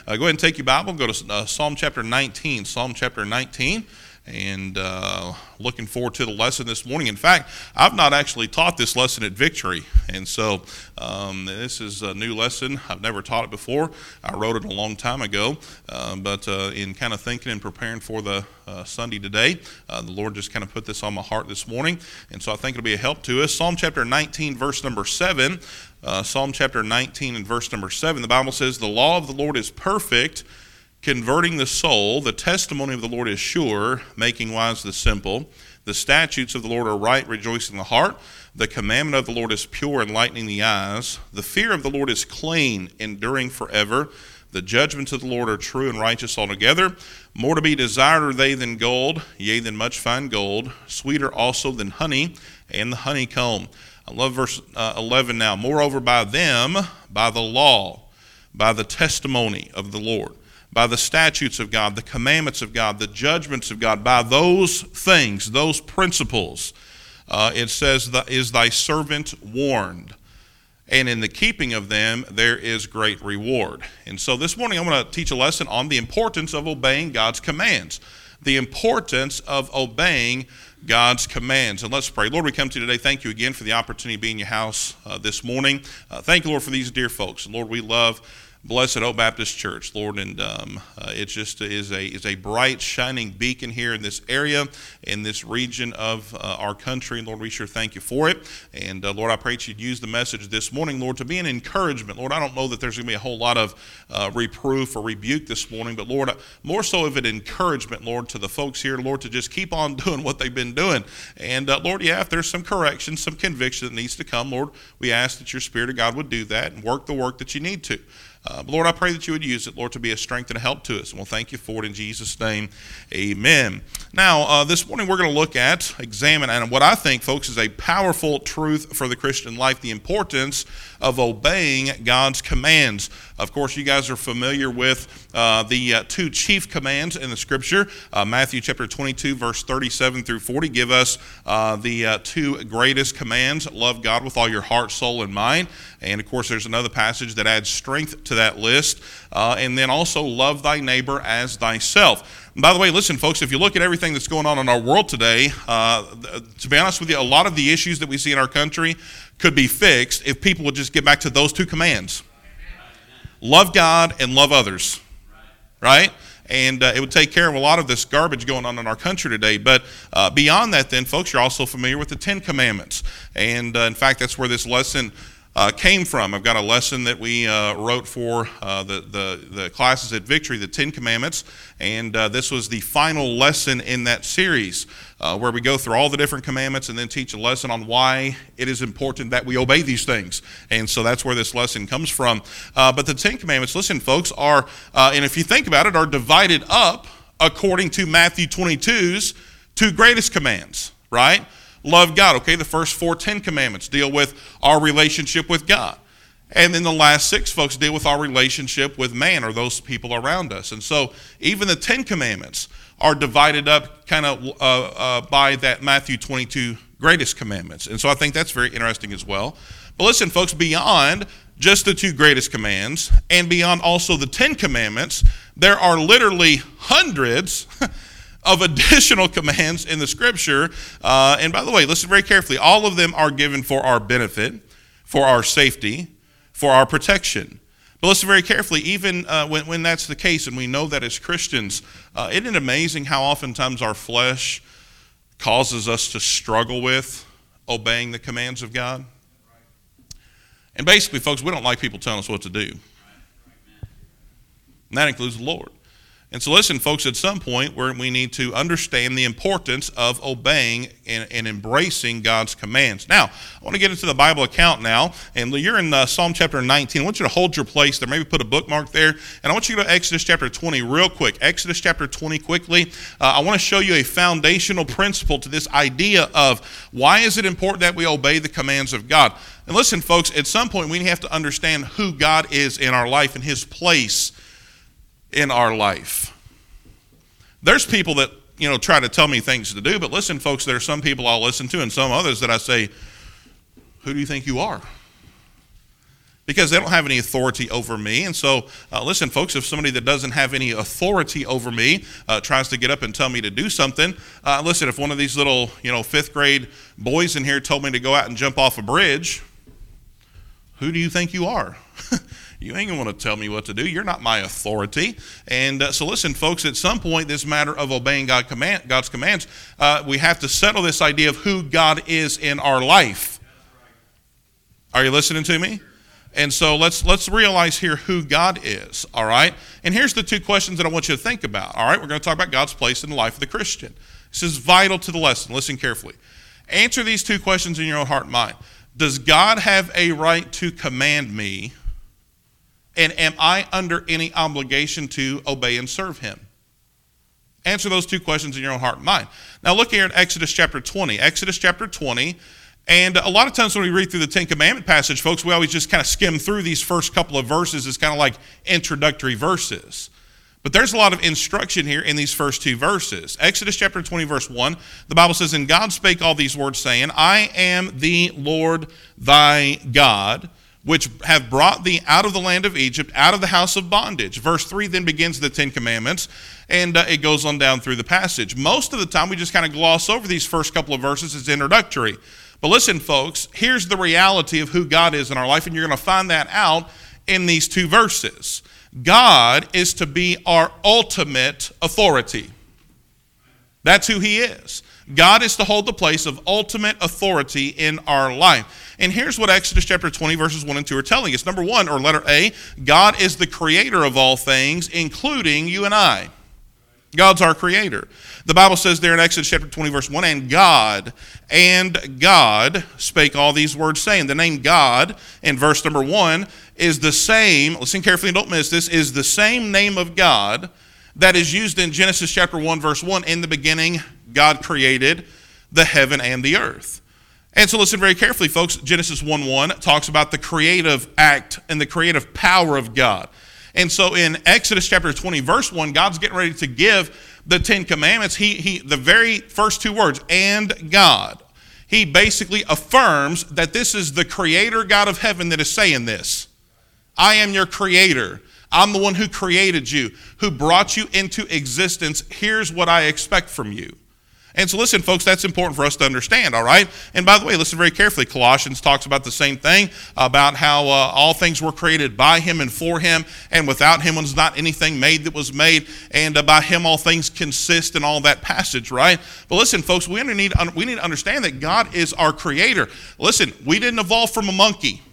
Go ahead and take your Bible, go to Psalm chapter 19. Psalm chapter 19, and looking forward to the lesson this morning. In fact, I've not actually taught this lesson at Victory, and so this is a new lesson. I've never taught it before. I wrote it a long time ago, but in kind of thinking and preparing for the Sunday today, the Lord just kind of put this on my heart this morning, and so I think it'll be a help to us. Psalm chapter 19, verse number 7. Psalm chapter 19 and verse number 7, the Bible says, "The law of the Lord is perfect, converting the soul. The testimony of the Lord is sure, making wise the simple. The statutes of the Lord are right, rejoicing the heart. The commandment of the Lord is pure, enlightening the eyes. The fear of the Lord is clean, enduring forever. The judgments of the Lord are true and righteous altogether. More to be desired are they than gold, yea, than much fine gold, sweeter also than honey and the honeycomb." I love verse 11 now. "Moreover, by them, by the law, by the testimony of the Lord, by the statutes of God, the commandments of God, the judgments of God, by those things, those principles, it says, is thy servant warned. And in the keeping of them, there is great reward." And so this morning, I'm going to teach a lesson on the importance of obeying God's commands. The importance of obeying God's commands. And let's pray. Lord, we come to you today. Thank you again for the opportunity to be in your house this morning. Thank you, Lord, for these dear folks. And Lord, we love Blessed Hope Baptist Church, Lord, and it just is a bright, shining beacon here in this area, in this region of our country. And Lord, we sure thank you for it. And Lord, I pray that you'd use the message this morning, Lord, to be an encouragement. Lord, I don't know that there's going to be a whole lot of reproof or rebuke this morning, but Lord, more so of an encouragement, Lord, to the folks here, Lord, to just keep on doing what they've been doing. And Lord, yeah, if there's some correction, some conviction that needs to come, Lord, we ask that your Spirit of God would do that and work the work that you need to. Lord, I pray that you would use it, Lord, to be a strength and a help to us. And we'll thank you for it in Jesus' name. Amen. Now, this morning we're going to look at, examine, and what I think, folks, is a powerful truth for the Christian life, the importance of obeying God's commands. Of course, you guys are familiar with the two chief commands in the Scripture. Matthew chapter 22, verse 37 through 40 give us the two greatest commands. Love God with all your heart, soul, and mind. And, of course, there's another passage that adds strength to that list. And then also love thy neighbor as thyself. And by the way, listen, folks, if you look at everything that's going on in our world today, to be honest with you, a lot of the issues that we see in our country could be fixed if people would just get back to those two commands. Love God and love others. Right? And it would take care of a lot of this garbage going on in our country today. But beyond that then, folks, you're also familiar with the Ten Commandments. And in fact, that's where this lesson came from. I've got a lesson that we wrote for the classes at Victory, the Ten Commandments, and this was the final lesson in that series where we go through all the different commandments and then teach a lesson on why it is important that we obey these things. And so that's where this lesson comes from. But the Ten Commandments, listen, folks, are, and if you think about it, are divided up according to Matthew 22's two greatest commands, right? Love God, okay? The first four Ten Commandments deal with our relationship with God. And then the last six, folks, deal with our relationship with man or those people around us. And so even the Ten Commandments are divided up kind of by that Matthew 22 greatest commandments. And so I think that's very interesting as well. But listen, folks, beyond just the two greatest commands and beyond also the Ten Commandments, there are literally hundreds of additional commands in the Scripture. And by the way, listen very carefully. All of them are given for our benefit, for our safety, for our protection. But listen very carefully, even when that's the case, and we know that as Christians, isn't it amazing how oftentimes our flesh causes us to struggle with obeying the commands of God? And basically, folks, we don't like people telling us what to do. And that includes the Lord. And so listen, folks, at some point we need to understand the importance of obeying and embracing God's commands. Now, I want to get into the Bible account now, and you're in Psalm chapter 19. I want you to hold your place there, maybe put a bookmark there, and I want you to go to Exodus chapter 20 real quick. Exodus chapter 20 quickly. I want to show you a foundational principle to this idea of why is it important that we obey the commands of God. And listen, folks, at some point we have to understand who God is in our life and his place in our life. There's people that, try to tell me things to do, but listen, folks, there are some people I'll listen to and some others that I say, who do you think you are? because they don't have any authority over me. And so, listen, folks, if somebody that doesn't have any authority over me tries to get up and tell me to do something, listen, if one of these little, fifth grade boys in here told me to go out and jump off a bridge, who do you think you are? You ain't going to tell me what to do. You're not my authority. And so listen, folks, at some point, this matter of obeying God's commands, we have to settle this idea of who God is in our life. Are you listening to me? And so let's realize here who God is, all right? And here's the two questions that I want you to think about, all right? We're going to talk about God's place in the life of the Christian. This is vital to the lesson. Listen carefully. Answer these two questions in your own heart and mind. Does God have a right to command me? And am I under any obligation to obey and serve him? Answer those two questions in your own heart and mind. Now look here at Exodus chapter 20. Exodus chapter 20. And a lot of times when we read through the Ten Commandment passage, folks, we always just kind of skim through these first couple of verses as kind of like introductory verses. But there's a lot of instruction here in these first two verses. Exodus chapter 20, verse 1, the Bible says, "And God spake all these words, saying, I am the Lord thy God, which have brought thee out of the land of Egypt, out of the house of bondage." Verse 3 then begins the Ten Commandments, and it goes on down through the passage. Most of the time, we just kind of gloss over these first couple of verses as introductory. But listen, folks, here's the reality of who God is in our life, and you're going to find that out in these two verses. God is to be our ultimate authority. That's who he is. God is to hold the place of ultimate authority in our life. And here's what Exodus chapter 20, verses 1 and 2 are telling us. Number one, or letter A, God is the creator of all things, including you and I. God's our creator. The Bible says there in Exodus chapter 20, verse 1, and God spake all these words, saying. The name God in verse number 1 is the same, listen carefully and don't miss this, is the same name of God that is used in Genesis chapter 1, verse 1. In the beginning, God created the heaven and the earth. And so listen very carefully, folks. Genesis 1:1 talks about the creative act and the creative power of God. And so in Exodus chapter 20, verse 1, God's getting ready to give the Ten Commandments. The very first two words, and God. He basically affirms that this is the creator God of heaven that is saying this. I am your creator. I'm the one who created you, who brought you into existence. Here's what I expect from you. And so listen, folks, that's important for us to understand, all right? And by the way, listen very carefully. Colossians talks about the same thing, about how all things were created by him and for him, and without him was not anything made that was made, and by him all things consist, and all that passage, right? But listen, folks, we need to understand that God is our creator. Listen, we didn't evolve from a monkey.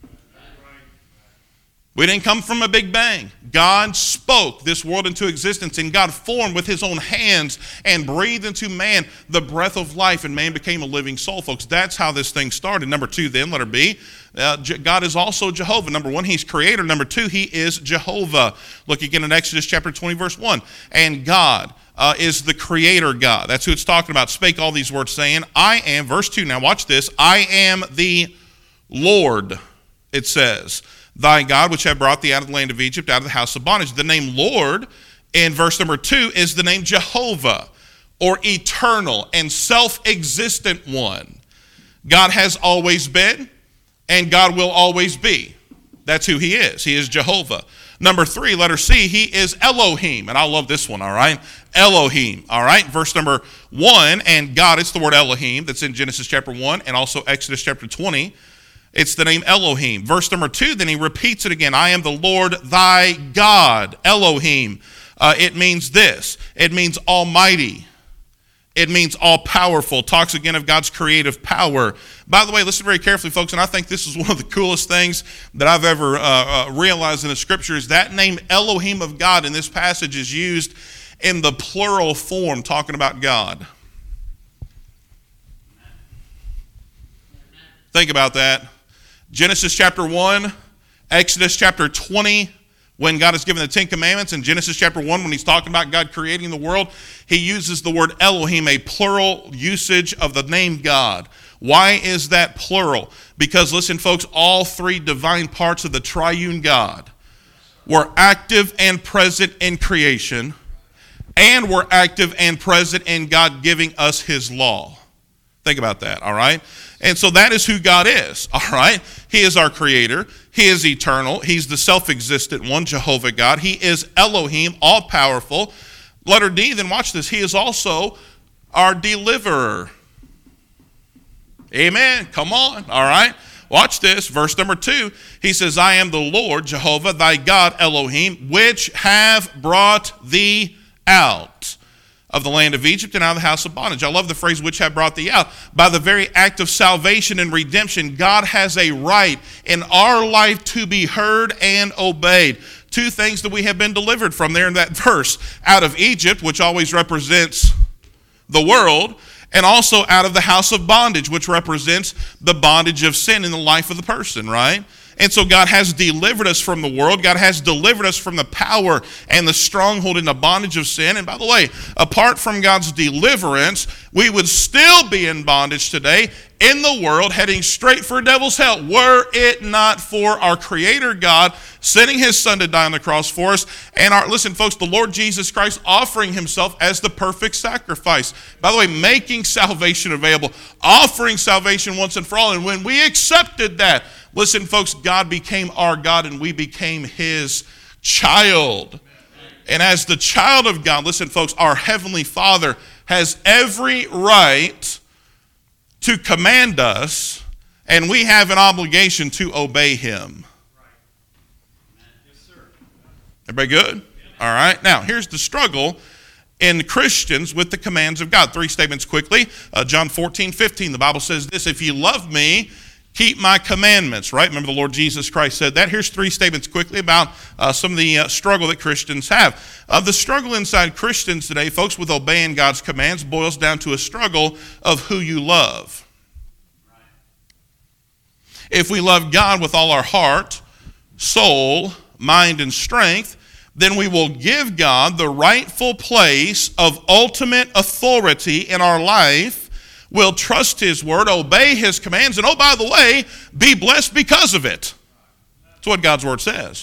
We didn't come from a big bang. God spoke this world into existence, and God formed with his own hands and breathed into man the breath of life, and man became a living soul, folks. That's how this thing started. Number two then, letter B, God is also Jehovah. Number one, he's creator. Number two, he is Jehovah. Look again in Exodus chapter 20, verse 1. And God is the creator God. That's who it's talking about. Spake all these words, saying, I am, verse 2, now watch this, I am the Lord, it says, thy God, which have brought thee out of the land of Egypt, out of the house of bondage. The name Lord in verse number 2 is the name Jehovah, or eternal and self-existent one. God has always been, and God will always be. That's who he is. He is Jehovah. Number 3, letter C, he is Elohim. And I love this one, all right? Elohim, all right? Verse number 1, and God, it's the word Elohim that's in Genesis chapter 1 and also Exodus chapter 20. It's the name Elohim. Verse number 2, then he repeats it again. I am the Lord thy God, Elohim. It means this. It means almighty. It means all-powerful. Talks again of God's creative power. By the way, listen very carefully, folks, and I think this is one of the coolest things that I've ever realized in the Scriptures. That name Elohim of God in this passage is used in the plural form, talking about God. Think about that. Genesis chapter 1, Exodus chapter 20, when God has given the Ten Commandments, and Genesis chapter 1, when he's talking about God creating the world, he uses the word Elohim, a plural usage of the name God. Why is that plural? Because, listen, folks, all three divine parts of the triune God were active and present in creation, and were active and present in God giving us his law. Think about that, all right? And so that is who God is, all right? He is our creator. He is eternal. He's the self-existent one, Jehovah God. He is Elohim, all-powerful. Letter D, then watch this. He is also our deliverer. Amen. Come on, all right? Watch this, verse number 2. He says, I am the Lord, Jehovah, thy God, Elohim, which have brought thee out of the land of Egypt and out of the house of bondage. I love the phrase, which have brought thee out. By the very act of salvation and redemption, God has a right in our life to be heard and obeyed. Two things that we have been delivered from there in that verse. Out of Egypt, which always represents the world, and also out of the house of bondage, which represents the bondage of sin in the life of the person, right? And so God has delivered us from the world. God has delivered us from the power and the stronghold and the bondage of sin. And by the way, apart from God's deliverance, we would still be in bondage today in the world, heading straight for devil's hell, were it not for our Creator God sending His Son to die on the cross for us. And listen, folks, the Lord Jesus Christ offering Himself as the perfect sacrifice. By the way, making salvation available, offering salvation once and for all. And when we accepted that, listen, folks, God became our God and we became His child. And as the child of God, listen, folks, our Heavenly Father has every right to command us, and we have an obligation to obey Him. Everybody good? All right. Now, here's the struggle in Christians with the commands of God. 3 statements quickly. John 14:15, the Bible says this, if you love me, keep my commandments, right? Remember the Lord Jesus Christ said that. Here's 3 statements quickly about some of the struggle that Christians have. The struggle inside Christians today, folks, with obeying God's commands boils down to a struggle of who you love. If we love God with all our heart, soul, mind, and strength, then we will give God the rightful place of ultimate authority in our life. We'll trust His word, obey His commands, and oh, by the way, be blessed because of it. That's what God's word says.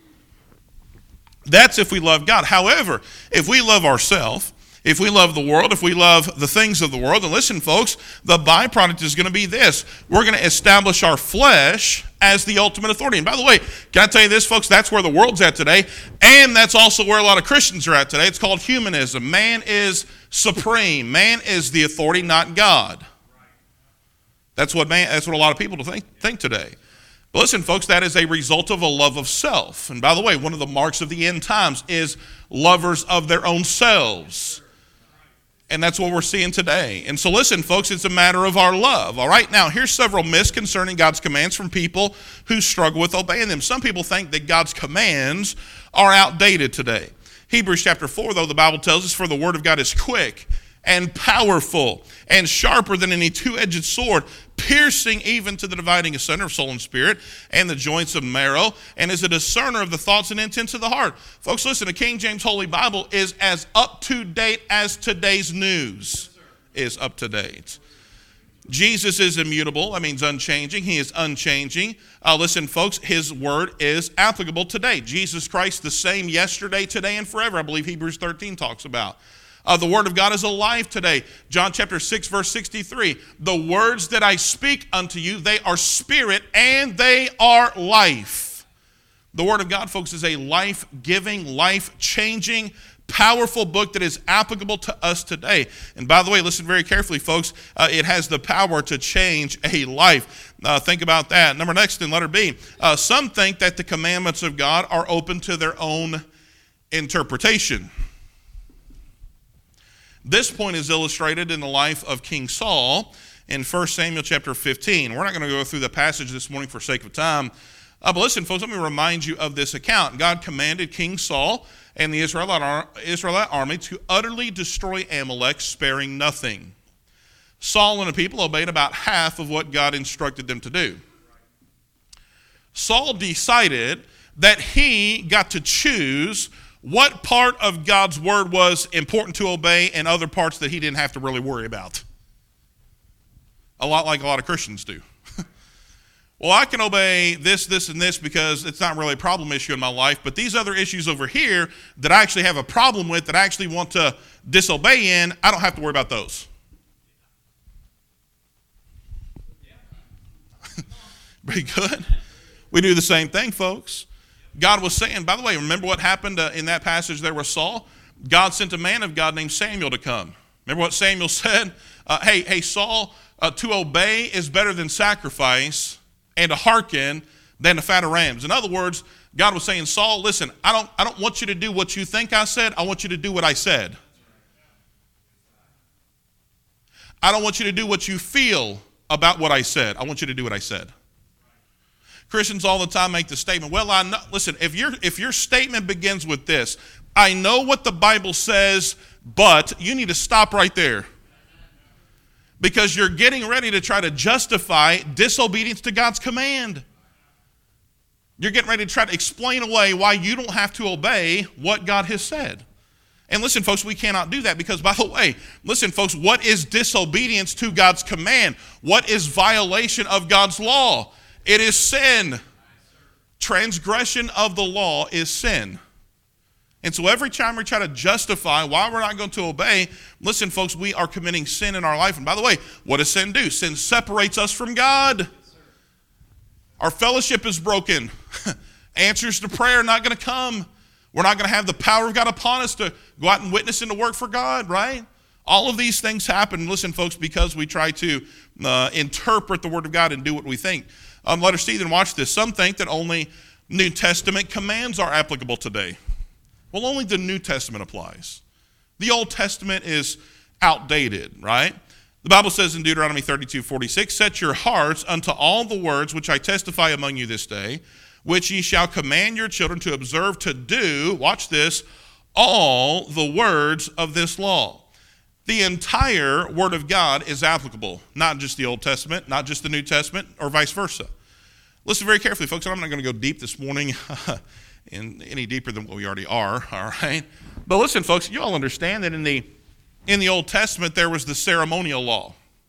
That's if we love God. However, if we love ourselves, if we love the world, if we love the things of the world, and listen, folks, the byproduct is going to be this. We're going to establish our flesh as the ultimate authority. And by the way, can I tell you this, folks? That's where the world's at today, and that's also where a lot of Christians are at today. It's called humanism. Man is supreme. Man is the authority, not God. That's what a lot of people think today. But listen, folks, that is a result of a love of self. And by the way, one of the marks of the end times is lovers of their own selves. And that's what we're seeing today. And so listen, folks, it's a matter of our love. All right, now here's several myths concerning God's commands from people who struggle with obeying them. Some people think that God's commands are outdated today. Hebrews chapter 4, though, the Bible tells us, for the word of God is quick and powerful and sharper than any two-edged sword, piercing even to the dividing asunder of soul and spirit and the joints of marrow, and is a discerner of the thoughts and intents of the heart. Folks, listen, the King James Holy Bible is as up-to-date as today's news is up-to-date. Jesus is immutable. That means unchanging. He is unchanging. Listen, folks, His word is applicable today. Jesus Christ, the same yesterday, today, and forever. I believe Hebrews 13 talks about. The word of God is alive today. John chapter 6, verse 63. The words that I speak unto you, they are spirit and they are life. The word of God, folks, is a life-giving, life-changing, powerful book that is applicable to us today. And by the way, listen very carefully, folks. It has the power to change a life. Think about that. Next in letter B. Some think that the commandments of God are open to their own interpretation. This point is illustrated in the life of King Saul in 1 Samuel chapter 15. We're not going to go through the passage this morning for sake of time. But listen, folks, let me remind you of this account. God commanded King Saul and the Israelite army to utterly destroy Amalek, sparing nothing. Saul and the people obeyed about half of what God instructed them to do. Saul decided that he got to choose what part of God's word was important to obey and other parts that he didn't have to really worry about. A lot like a lot of Christians do. Well, I can obey this, this, and this because it's not really a problem issue in my life, but these other issues over here that I actually have a problem with, that I actually want to disobey in, I don't have to worry about those. Pretty good. We do the same thing, folks. God was saying, by the way, remember what happened in that passage there with Saul? God sent a man of God named Samuel to come. Remember what Samuel said? Hey, Saul, to obey is better than sacrifice, and to hearken than the fat of rams. In other words, God was saying, Saul, listen, I don't want you to do what you think I said. I want you to do what I said. I don't want you to do what you feel about what I said. I want you to do what I said. Christians all the time make the statement, well, I know, listen, if your statement begins with this, I know what the Bible says, but you need to stop right there. Because you're getting ready to try to justify disobedience to God's command. You're getting ready to try to explain away why you don't have to obey what God has said. And listen, folks, we cannot do that because, by the way, listen, folks, what is disobedience to God's command? What is violation of God's law? It is sin. Transgression of the law is sin. And so every time we try to justify why we're not going to obey, listen, folks, we are committing sin in our life. And by the way, what does sin do? Sin separates us from God. Our fellowship is broken. Answers to prayer are not going to come. We're not going to have the power of God upon us to go out and witness and to work for God, right? All of these things happen, listen, folks, because we try to interpret the Word of God and do what we think. Let us see and watch this. Some think that only New Testament commands are applicable today. Well, only the New Testament applies. The Old Testament is outdated, right? The Bible says in Deuteronomy 32:46, set your hearts unto all the words which I testify among you this day, which ye shall command your children to observe to do, watch this, all the words of this law. The entire Word of God is applicable, not just the Old Testament, not just the New Testament, or vice versa. Listen very carefully, folks. I'm not going to go deep this morning, any deeper than what we already are, all right? But listen, folks, you all understand that in the Old Testament, there was the ceremonial law.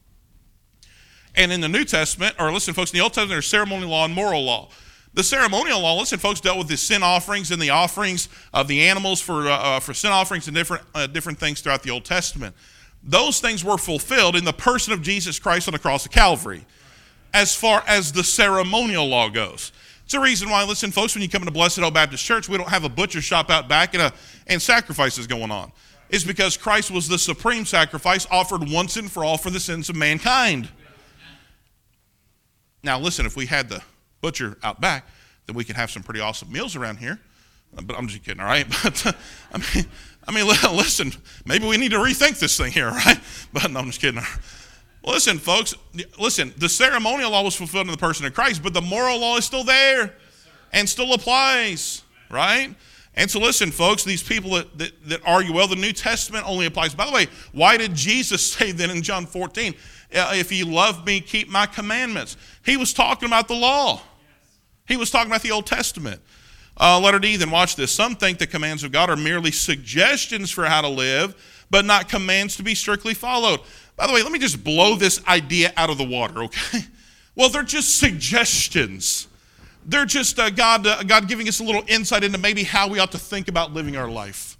And in the New Testament, or listen, folks, in the Old Testament, there's ceremonial law and moral law. The ceremonial law, listen, folks, dealt with the sin offerings and the offerings of the animals for sin offerings and different things throughout the Old Testament. Those things were fulfilled in the person of Jesus Christ on the cross of Calvary, as far as the ceremonial law goes. It's the reason why, listen, folks, when you come into Blessed Hope Baptist Church, we don't have a butcher shop out back and sacrifices going on. It's because Christ was the supreme sacrifice offered once and for all for the sins of mankind. Now, listen, if we had the butcher out back, then we could have some pretty awesome meals around here. But I'm just kidding, all right? But I mean, listen, maybe we need to rethink this thing here, right? But no, I'm just kidding. Listen, folks, listen, the ceremonial law was fulfilled in the person of Christ, but the moral law is still there and still applies, right? And so listen, folks, these people that argue, well, the New Testament only applies. By the way, why did Jesus say then in John 14, if ye love me, keep my commandments? He was talking about the law. He was talking about the Old Testament. Letter D, then watch this. Some think the commands of God are merely suggestions for how to live, but not commands to be strictly followed. By the way, let me just blow this idea out of the water, okay? Well, they're just suggestions. They're just God giving us a little insight into maybe how we ought to think about living our life.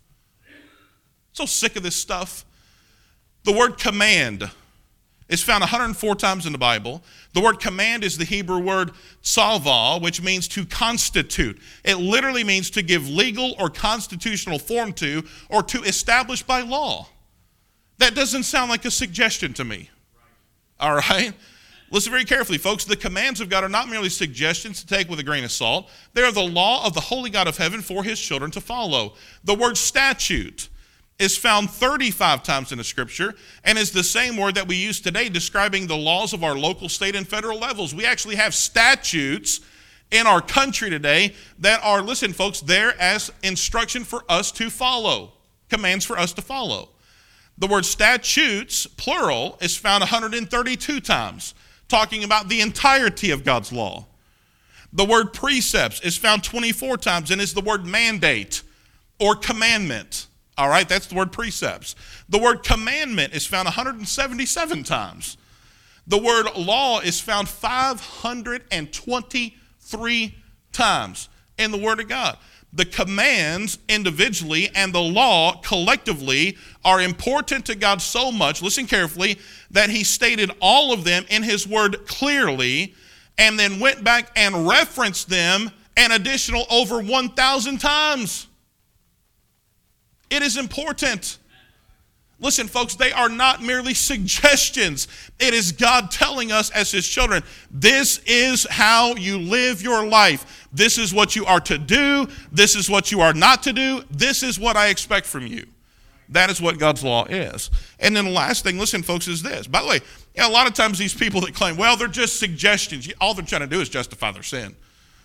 So sick of this stuff. The word command is found 104 times in the Bible. The word command is the Hebrew word tzava, which means to constitute. It literally means to give legal or constitutional form to, or to establish by law. That doesn't sound like a suggestion to me. All right? Listen very carefully, folks. The commands of God are not merely suggestions to take with a grain of salt. They are the law of the holy God of heaven for his children to follow. The word statute is found 35 times in the Scripture and is the same word that we use today describing the laws of our local, state, and federal levels. We actually have statutes in our country today that are, listen, folks, there as instruction for us to follow, commands for us to follow. The word statutes, plural, is found 132 times, talking about the entirety of God's law. The word precepts is found 24 times and is the word mandate or commandment. All right, that's the word precepts. The word commandment is found 177 times. The word law is found 523 times in the Word of God. The commands individually and the law collectively are important to God so much, listen carefully, that he stated all of them in his word clearly and then went back and referenced them an additional over 1,000 times. It is important. Listen, folks, they are not merely suggestions. It is God telling us as his children, this is how you live your life. This is what you are to do. This is what you are not to do. This is what I expect from you. That is what God's law is. And then the last thing, listen, folks, is this. By the way, a lot of times these people that claim, well, they're just suggestions. All they're trying to do is justify their sin.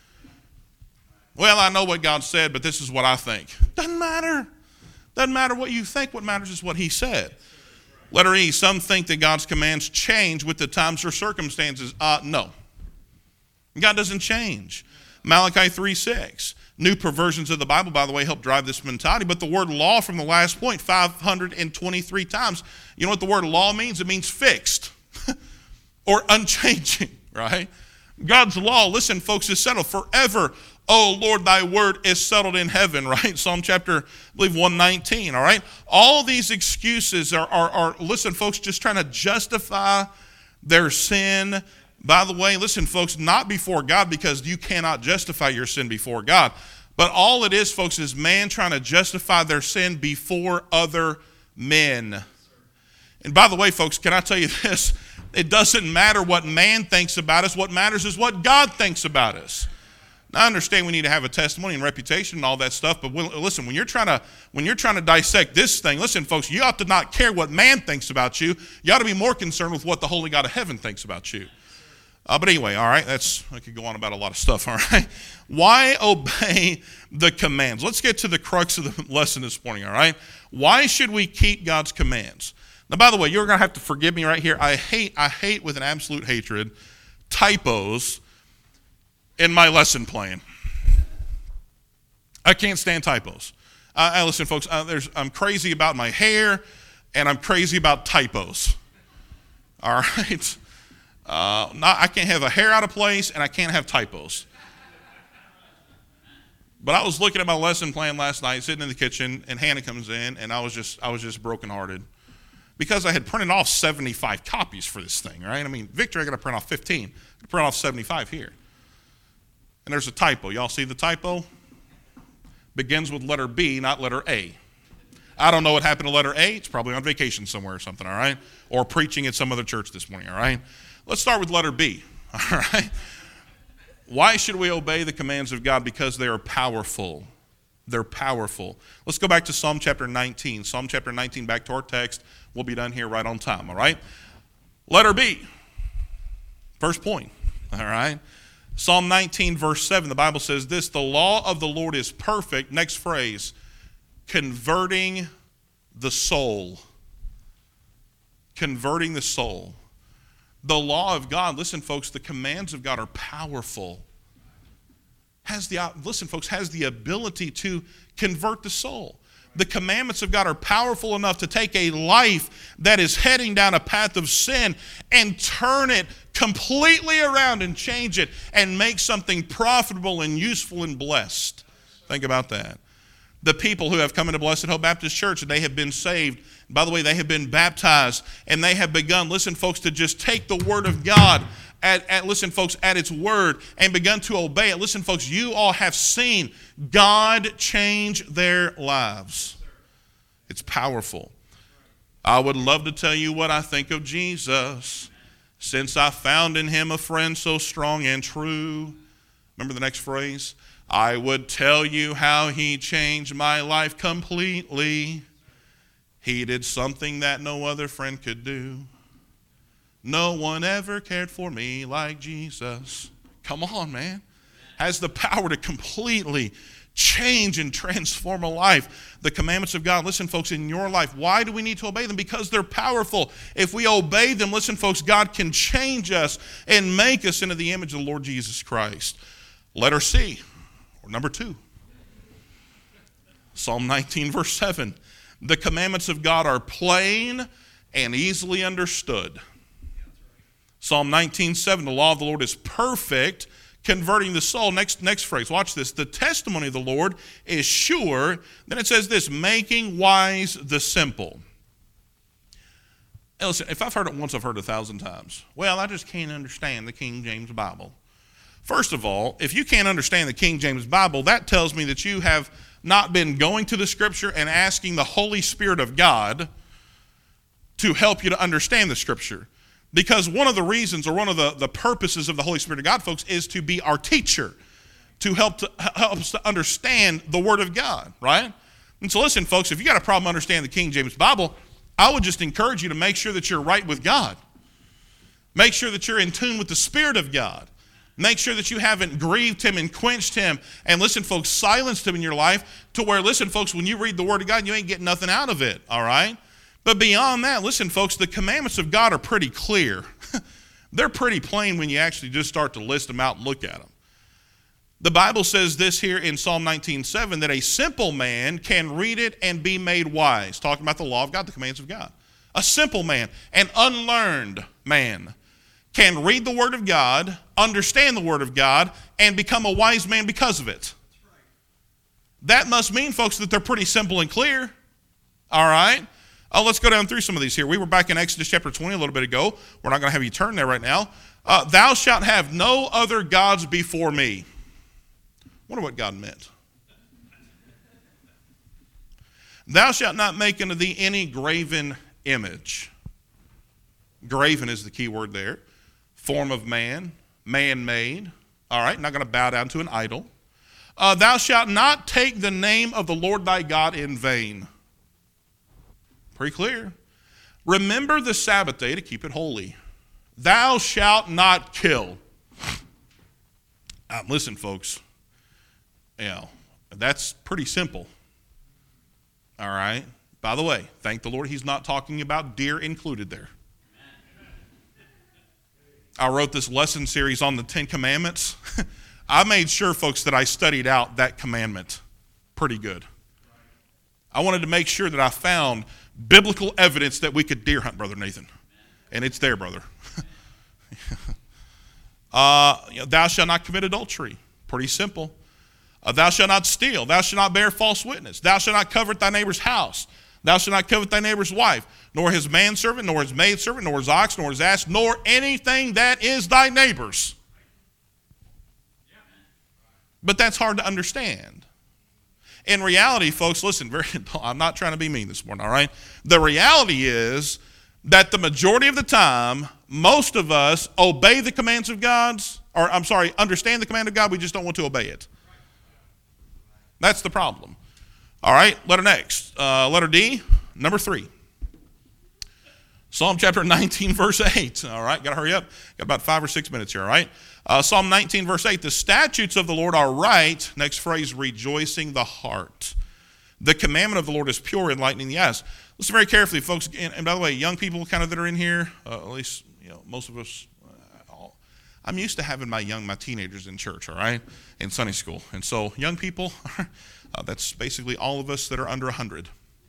Well, I know what God said, but this is what I think. Doesn't matter. Doesn't matter what you think. What matters is what he said. Letter E, some think that God's commands change with the times or circumstances. No. God doesn't change. Malachi 3:6. New perversions of the Bible, by the way, help drive this mentality. But the word law from the last point, 523 times. You know what the word law means? It means fixed or unchanging, right? God's law, listen, folks, is settled forever. Oh, Lord, thy word is settled in heaven, right? Psalm chapter, I believe, 119, all right? All these excuses are, listen, folks, just trying to justify their sin. By the way, listen, folks, not before God, because you cannot justify your sin before God. But all it is, folks, is man trying to justify their sin before other men. And by the way, folks, can I tell you this? It doesn't matter what man thinks about us. What matters is what God thinks about us. Now, I understand we need to have a testimony and reputation and all that stuff, but listen, when you're trying to dissect this thing, listen, folks, you ought to not care what man thinks about you. You ought to be more concerned with what the Holy God of heaven thinks about you. But anyway, all right, I could go on about a lot of stuff, all right? Why obey the commands? Let's get to the crux of the lesson this morning, all right? Why should we keep God's commands? Now, by the way, you're going to have to forgive me right here. I hate with an absolute hatred typos in my lesson plan. I can't stand typos. Listen, folks, I'm crazy about my hair, and I'm crazy about typos. All right? I can't have a hair out of place, and I can't have typos. But I was looking at my lesson plan last night, sitting in the kitchen, and Hannah comes in, and I was just brokenhearted because I had printed off 75 copies for this thing, right? I mean, Victor, I got to print off 15. I print off 75 here. And there's a typo. Y'all see the typo? Begins with letter B, not letter A. I don't know what happened to letter A. It's probably on vacation somewhere or something, all right? Or preaching at some other church this morning, all right? Let's start with letter B, all right? Why should we obey the commands of God? Because they are powerful. They're powerful. Let's go back to Psalm chapter 19. Psalm chapter 19, back to our text. We'll be done here right on time, all right? Letter B, first point, all right? Psalm 19, verse 7, the Bible says this, the law of the Lord is perfect, next phrase, converting the soul. Converting the soul. The law of God, listen, folks, the commands of God are powerful. Has the ability to convert the soul. The commandments of God are powerful enough to take a life that is heading down a path of sin and turn it completely around and change it and make something profitable and useful and blessed. Think about that. The people who have come into Blessed Hope Baptist Church, they have been saved. By the way, they have been baptized, and they have begun, listen, folks, to just take the Word of God at its word and begun to obey it. Listen, folks, you all have seen God change their lives. It's powerful. I would love to tell you what I think of Jesus, since I found in him a friend so strong and true. Remember the next phrase? I would tell you how he changed my life completely. He did something that no other friend could do. No one ever cared for me like Jesus. Come on, man. Has the power to completely change and transform a life. The commandments of God, listen, folks, in your life, why do we need to obey them? Because they're powerful. If we obey them, listen, folks, God can change us and make us into the image of the Lord Jesus Christ. Letter C, or number 2. Psalm 19, verse 7. The commandments of God are plain and easily understood. Psalm 19:7, the law of the Lord is perfect, converting the soul. Next phrase, watch this. The testimony of the Lord is sure. Then it says this, making wise the simple. Now listen, if I've heard it once, I've heard it 1,000 times. Well, I just can't understand the King James Bible. First of all, if you can't understand the King James Bible, that tells me that you have not been going to the Scripture and asking the Holy Spirit of God to help you to understand the Scripture. Because one of the reasons, or one of the purposes of the Holy Spirit of God, folks, is to be our teacher, to help us to understand the Word of God, right? And so listen, folks, if you got a problem understanding the King James Bible, I would just encourage you to make sure that you're right with God. Make sure that you're in tune with the Spirit of God. Make sure that you haven't grieved Him and quenched Him. And listen, folks, silenced Him in your life to where, listen, folks, when you read the Word of God, you ain't getting nothing out of it, all right? But beyond that, listen, folks, the commandments of God are pretty clear. They're pretty plain when you actually just start to list them out and look at them. The Bible says this here in Psalm 19:7, that a simple man can read it and be made wise. Talking about the law of God, the commands of God. A simple man, an unlearned man, can read the Word of God, understand the Word of God, and become a wise man because of it. That must mean, folks, that they're pretty simple and clear. All right? Let's go down through some of these here. We were back in Exodus chapter 20 a little bit ago. We're not going to have you turn there right now. Thou shalt have no other gods before me. Wonder what God meant. Thou shalt not make unto thee any graven image. Graven is the key word there. Form of man, man-made. All right, not going to bow down to an idol. Thou shalt not take the name of the Lord thy God in vain. Pretty clear. Remember the Sabbath day to keep it holy. Thou shalt not kill. Listen, folks. That's pretty simple. All right. By the way, thank the Lord He's not talking about deer included there. I wrote this lesson series on the 10 Commandments. I made sure, folks, that I studied out that commandment pretty good. I wanted to make sure that I found biblical evidence that we could deer hunt, Brother Nathan. And it's there, brother. Thou shalt not commit adultery. Pretty simple. Thou shalt not steal. Thou shalt not bear false witness. Thou shalt not covet thy neighbor's house. Thou shalt not covet thy neighbor's wife, nor his manservant, nor his maidservant, nor his ox, nor his ass, nor anything that is thy neighbor's. But that's hard to understand. In reality, folks, listen, I'm not trying to be mean this morning, all right? The reality is that the majority of the time, most of us obey the commands of understand the command of God, we just don't want to obey it. That's the problem. All right, letter next. Letter D, number 3. Psalm chapter 19, verse 8. All right, got to hurry up. Got about 5 or 6 minutes here, all right? Psalm 19, verse 8. The statutes of the Lord are right. Next phrase, rejoicing the heart. The commandment of the Lord is pure, enlightening the eyes. Listen very carefully, folks. And by the way, young people kind of that are in here, at least most of us, I'm used to having my teenagers in church, all right, in Sunday school. And so young people, that's basically all of us that are under 100.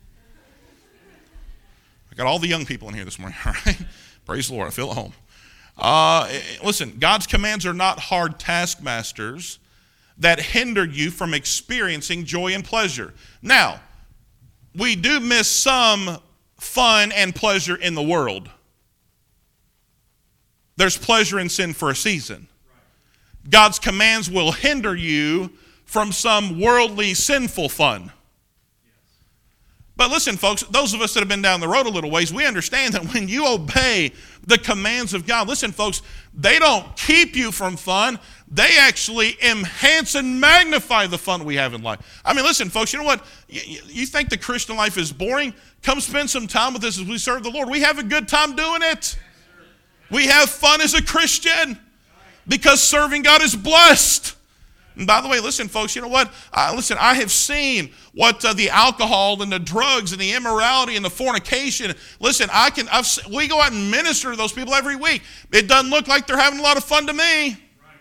I got all the young people in here this morning, all right? Praise the Lord, I feel at home. Listen, God's commands are not hard taskmasters that hinder you from experiencing joy and pleasure. Now, we do miss some fun and pleasure in the world. There's pleasure in sin for a season. God's commands will hinder you from some worldly, sinful fun. But listen, folks, those of us that have been down the road a little ways, we understand that when you obey the commands of God, listen, folks, they don't keep you from fun. They actually enhance and magnify the fun we have in life. I mean, listen, folks, you know what? You think the Christian life is boring? Come spend some time with us as we serve the Lord. We have a good time doing it. We have fun as a Christian because serving God is blessed. And by the way, listen, folks, you know what? I have seen what the alcohol and the drugs and the immorality and the fornication. Listen, we go out and minister to those people every week. It doesn't look like they're having a lot of fun to me.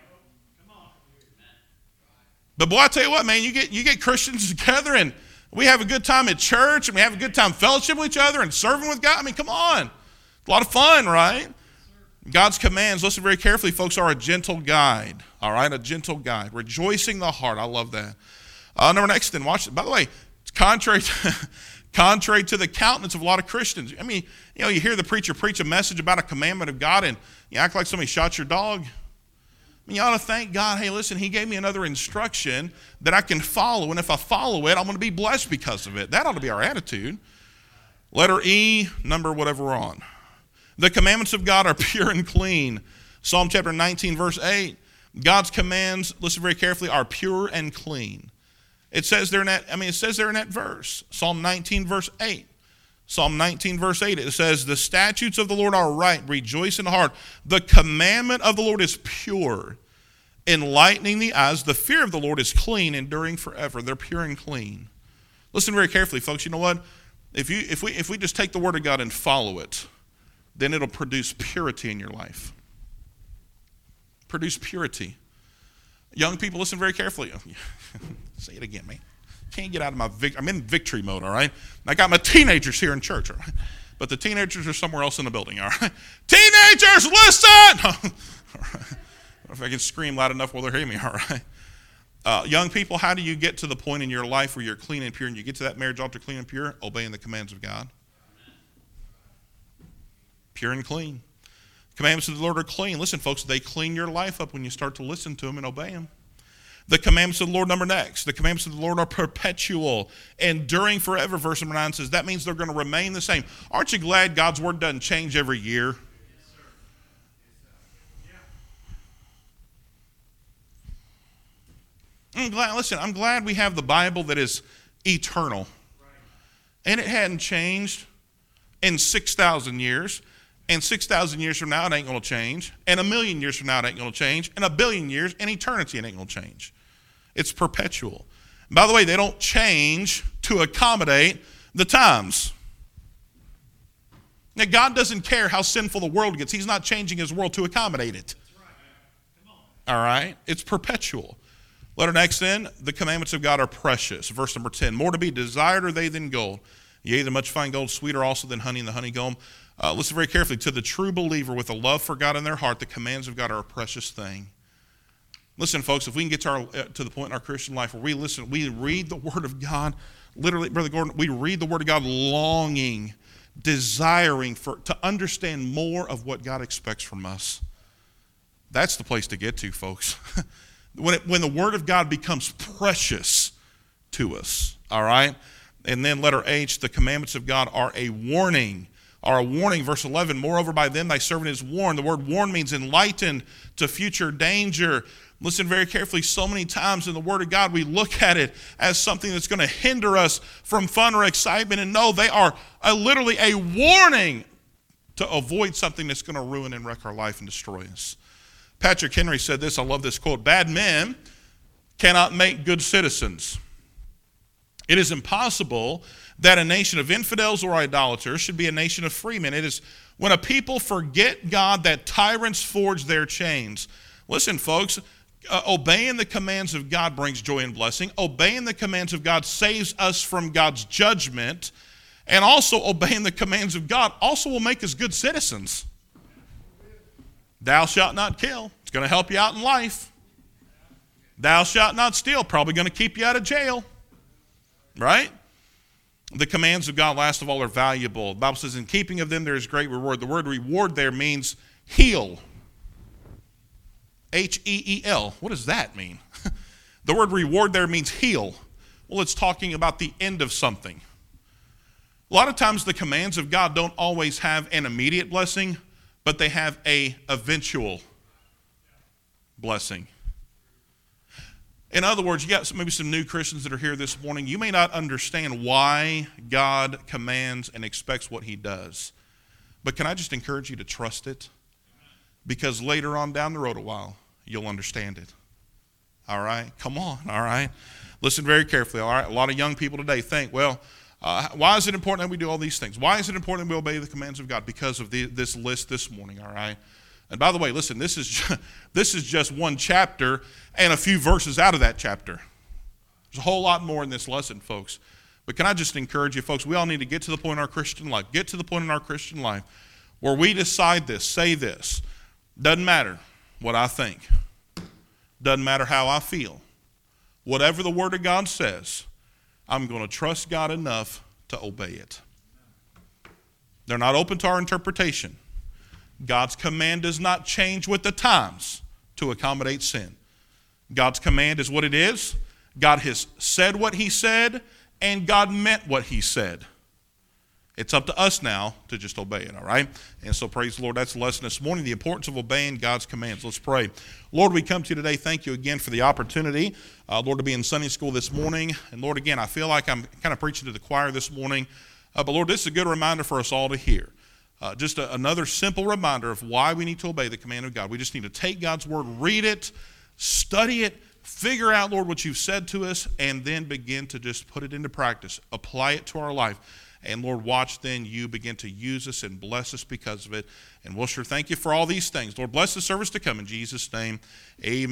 But boy, I tell you what, man, you get Christians together and we have a good time at church and we have a good time fellowship with each other and serving with God. I mean, come on. It's a lot of fun, right? God's commands, listen very carefully, folks, are a gentle guide. All right, a gentle guide. Rejoicing the heart. I love that. Number next, then, watch it. By the way, it's contrary to the countenance of a lot of Christians. I mean, you hear the preacher preach a message about a commandment of God and you act like somebody shot your dog. I You ought to thank God, hey, listen, he gave me another instruction that I can follow, and if I follow it, I'm going to be blessed because of it. That ought to be our attitude. Letter E, number whatever we're on. The commandments of God are pure and clean. Psalm chapter 19, verse 8. God's commands, listen very carefully, are pure and clean. It says there in that verse, Psalm 19, verse 8. Psalm 19, verse 8, it says, the statutes of the Lord are right, rejoice in the heart. The commandment of the Lord is pure, enlightening the eyes. The fear of the Lord is clean, enduring forever. They're pure and clean. Listen very carefully, folks. You know what? If we just take the word of God and follow it, then it'll produce purity in your life. Produce purity. Young people, listen very carefully. Say it again, man. Can't get out of my I'm in victory mode, all right? I got my teenagers here in church, all right? But the teenagers are somewhere else in the building, all right? Teenagers, listen! All right. If I can scream loud enough while they're hearing me, all right? Young people, how do you get to the point in your life where you're clean and pure, and you get to that marriage altar clean and pure? Obeying the commands of God. Pure and clean. Commandments of the Lord are clean. Listen, folks, they clean your life up when you start to listen to them and obey them. The commandments of the Lord, number next. The commandments of the Lord are perpetual, enduring forever. Verse number 9 says that means they're going to remain the same. Aren't you glad God's word doesn't change every year? I'm glad we have the Bible that is eternal. And it hadn't changed in 6,000 years. And 6,000 years from now, it ain't going to change. And 1,000,000 years from now, it ain't going to change. And 1,000,000,000 years in eternity, it ain't going to change. It's perpetual. And by the way, they don't change to accommodate the times. Now, God doesn't care how sinful the world gets. He's not changing his world to accommodate it. All right? It's perpetual. Letter next then, the commandments of God are precious. Verse number 10, more to be desired are they than gold. Yea, the much fine gold, sweeter also than honey and the honeycomb. Listen very carefully. To the true believer with a love for God in their heart, the commands of God are a precious thing. Listen, folks, if we can get to the point in our Christian life where we read the Word of God, literally, Brother Gordon, we read the Word of God longing, desiring to understand more of what God expects from us. That's the place to get to, folks. When the Word of God becomes precious to us, all right? And then letter H, the commandments of God are a warning. Verse 11, moreover by them thy servant is warned. The word warn means enlightened to future danger. Listen very carefully. So many times in the Word of God, we look at it as something that's going to hinder us from fun or excitement. And no, they are literally a warning to avoid something that's going to ruin and wreck our life and destroy us. Patrick Henry said this, I love this quote, bad men cannot make good citizens. It is impossible that a nation of infidels or idolaters should be a nation of free men. It is when a people forget God that tyrants forge their chains. Listen, folks, obeying the commands of God brings joy and blessing. Obeying the commands of God saves us from God's judgment. And also obeying the commands of God also will make us good citizens. Thou shalt not kill. It's going to help you out in life. Thou shalt not steal. Probably going to keep you out of jail. Right? The commands of God, last of all, are valuable. The Bible says, in keeping of them there is great reward. The word reward there means heal. H-E-E-L. What does that mean? The word reward there means heal. Well, it's talking about the end of something. A lot of times the commands of God don't always have an immediate blessing, but they have an eventual blessing. In other words, you got maybe some new Christians that are here this morning. You may not understand why God commands and expects what he does. But can I just encourage you to trust it? Because later on down the road a while, you'll understand it. All right? Come on, all right? Listen very carefully, all right? A lot of young people today think, well, why is it important that we do all these things? Why is it important that we obey the commands of God? Because of this list this morning, all right? And by the way, listen, this is just one chapter and a few verses out of that chapter. There's a whole lot more in this lesson, folks. But can I just encourage you, folks, we all need to get to the point in our Christian life, where we decide this, say this. Doesn't matter what I think. Doesn't matter how I feel. Whatever the Word of God says, I'm going to trust God enough to obey it. They're not open to our interpretation. God's command does not change with the times to accommodate sin. God's command is what it is. God has said what he said, and God meant what he said. It's up to us now to just obey it, all right? And so praise the Lord, that's the lesson this morning, the importance of obeying God's commands. Let's pray. Lord, we come to you today. Thank you again for the opportunity, Lord, to be in Sunday school this morning. And Lord, again, I feel like I'm kind of preaching to the choir this morning. But Lord, this is a good reminder for us all to hear. Just another simple reminder of why we need to obey the command of God. We just need to take God's word, read it, study it, figure out, Lord, what you've said to us, and then begin to just put it into practice, apply it to our life. And Lord, watch then you begin to use us and bless us because of it. And we'll sure thank you for all these things. Lord, bless the service to come in Jesus' name. Amen.